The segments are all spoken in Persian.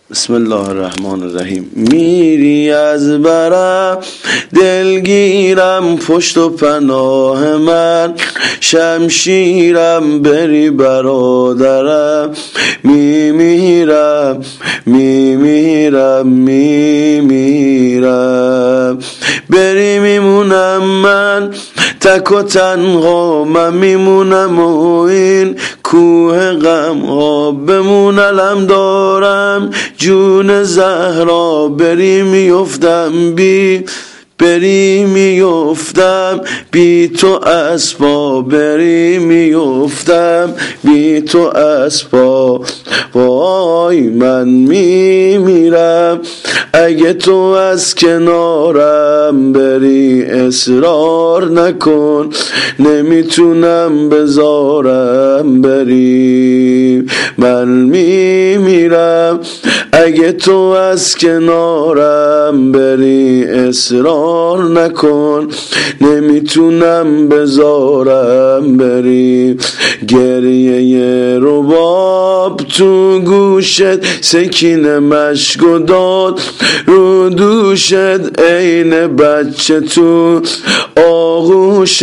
بسم الله الرحمن الرحیم. میری از برم دلگیرم، پشت و پناه من شمشیرم، بری برادرم، میمیرم بری میمونم من تک و تنها، من میمونم و این کوه غم ها بمون علم دارم جون زهرا، بری میفتم بی تو اسبا، بری میفتم بی تو اسبا. وای من میمیرم اگه تو از کنارم بری، اصرار نکن نمیتونم بذارم بری. من میمیرم اگه تو از کنارم بری، اصرار نکن نمیتونم بذارم بری. گریه رباب تو گوشت، سکینه مشک داد رو دوشت، عین بچه تو آغوشت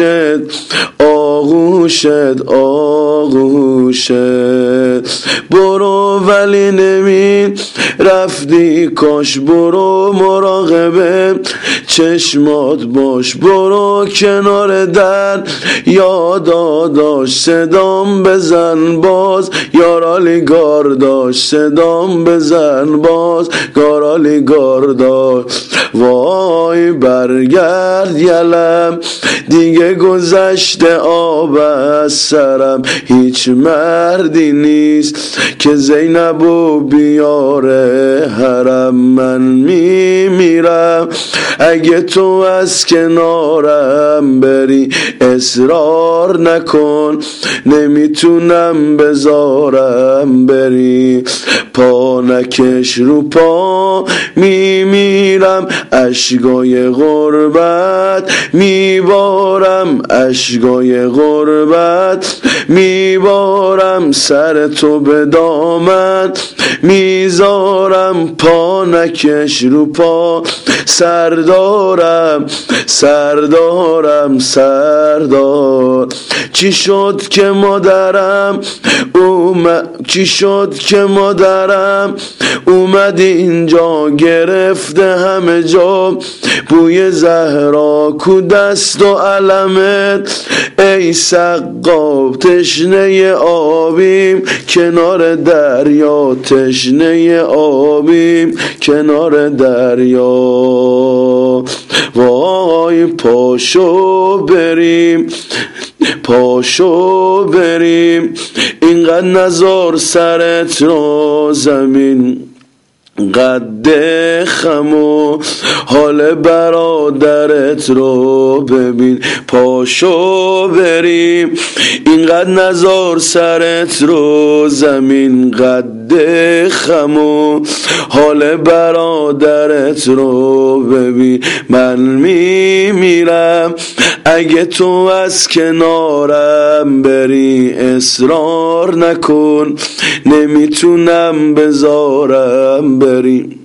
برو ولی نمی رفتی کاش، برو مراقبه چشمات باش، برو کنار در یاداداش صدام بزن باز، یارالی گارداش صدام بزن باز، گارالی گارداش. وای برگرد یلم دیگه گذشته آب از سرم، هیچ مردی نیست که زینبو بیاره حرم. من میمیرم اگه تو از کنارم بری، اصرار نکن نمیتونم بذارم بری. پا نکش رو پا میمیرم، اشکای غربت میبارم، اشکای غربت میبارم، سر تو به دامن میذارم. پا نکش رو پا سردارم چی شد که مادرم اومد اینجا، گرفته همه جا بوی زهرا، کو دست و علمت ای سقا. تشنه آبیم کنار دریا، تشنه آبیم کنار دریا. وای پاشو بریم اینقدر نزار سرت رو زمین، قد خم و حال برادرت رو ببین. پاشو بریم اینقدر نزار سرت رو زمین، قد خم و حال برادرت رو ببین. من میمیرم اگه تو از کنارم بری، اصرار نکن نمیتونم بذارم بری.